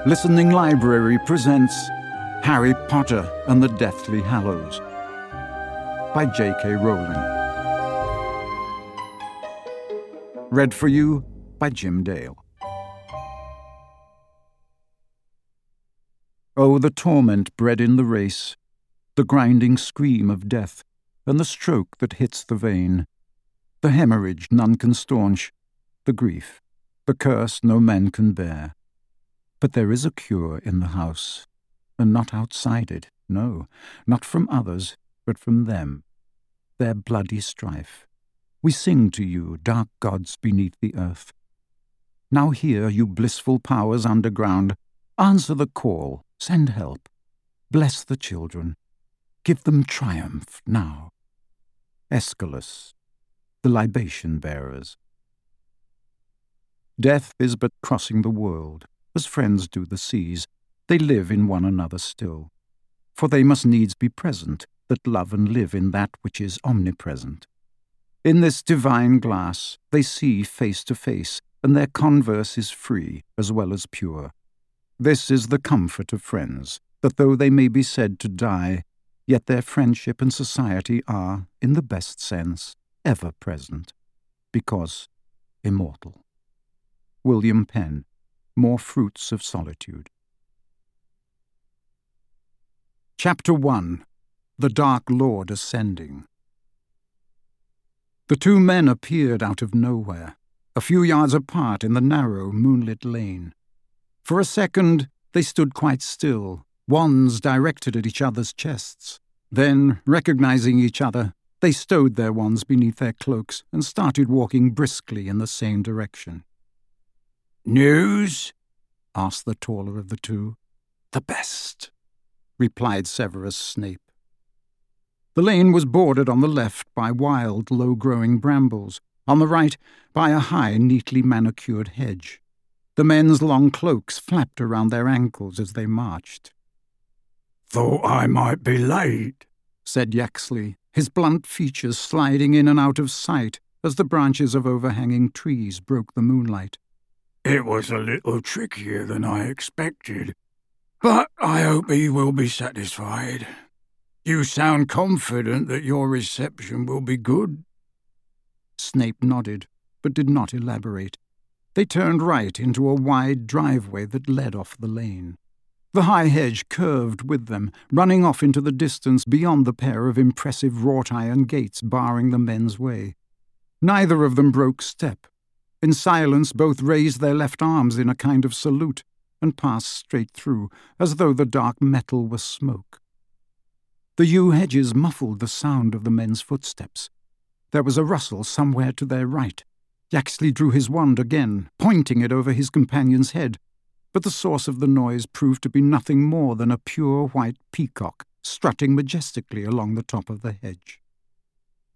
Listening Library presents Harry Potter and the Deathly Hallows by J.K. Rowling. Read for you by Jim Dale. Oh, the torment bred in the race, the grinding scream of death, and the stroke that hits the vein, the hemorrhage none can staunch, the grief, the curse no man can bear. But there is a cure in the house, and not outside it, no, not from others, but from them, their bloody strife. We sing to you, dark gods beneath the earth. Now hear, you blissful powers underground, answer the call, send help, bless the children, give them triumph now. Aeschylus, the libation bearers. Death is but crossing the world, as friends do the seas. They live in one another still. For they must needs be present, that love and live in that which is omnipresent. In this divine glass they see face to face, and their converse is free as well as pure. This is the comfort of friends, that though they may be said to die, yet their friendship and society are, in the best sense, ever present, because immortal. William Penn, More Fruits of Solitude. Chapter 1. The Dark Lord Ascending. The two men appeared out of nowhere, a few yards apart in the narrow, moonlit lane. For a second they stood quite still, wands directed at each other's chests. Then, recognizing each other, they stowed their wands beneath their cloaks and started walking briskly in the same direction. "News?" asked the taller of the two. "The best," replied Severus Snape. The lane was bordered on the left by wild, low-growing brambles, on the right by a high, neatly manicured hedge. The men's long cloaks flapped around their ankles as they marched. "Thought I might be late," said Yaxley, his blunt features sliding in and out of sight as the branches of overhanging trees broke the moonlight. "It was a little trickier than I expected, but I hope he will be satisfied. You sound confident that your reception will be good." Snape nodded, but did not elaborate. They turned right into a wide driveway that led off the lane. The high hedge curved with them, running off into the distance beyond the pair of impressive wrought-iron gates barring the men's way. Neither of them broke step. In silence, both raised their left arms in a kind of salute and passed straight through, as though the dark metal were smoke. The yew hedges muffled the sound of the men's footsteps. There was a rustle somewhere to their right. Yaxley drew his wand again, pointing it over his companion's head, but the source of the noise proved to be nothing more than a pure white peacock strutting majestically along the top of the hedge.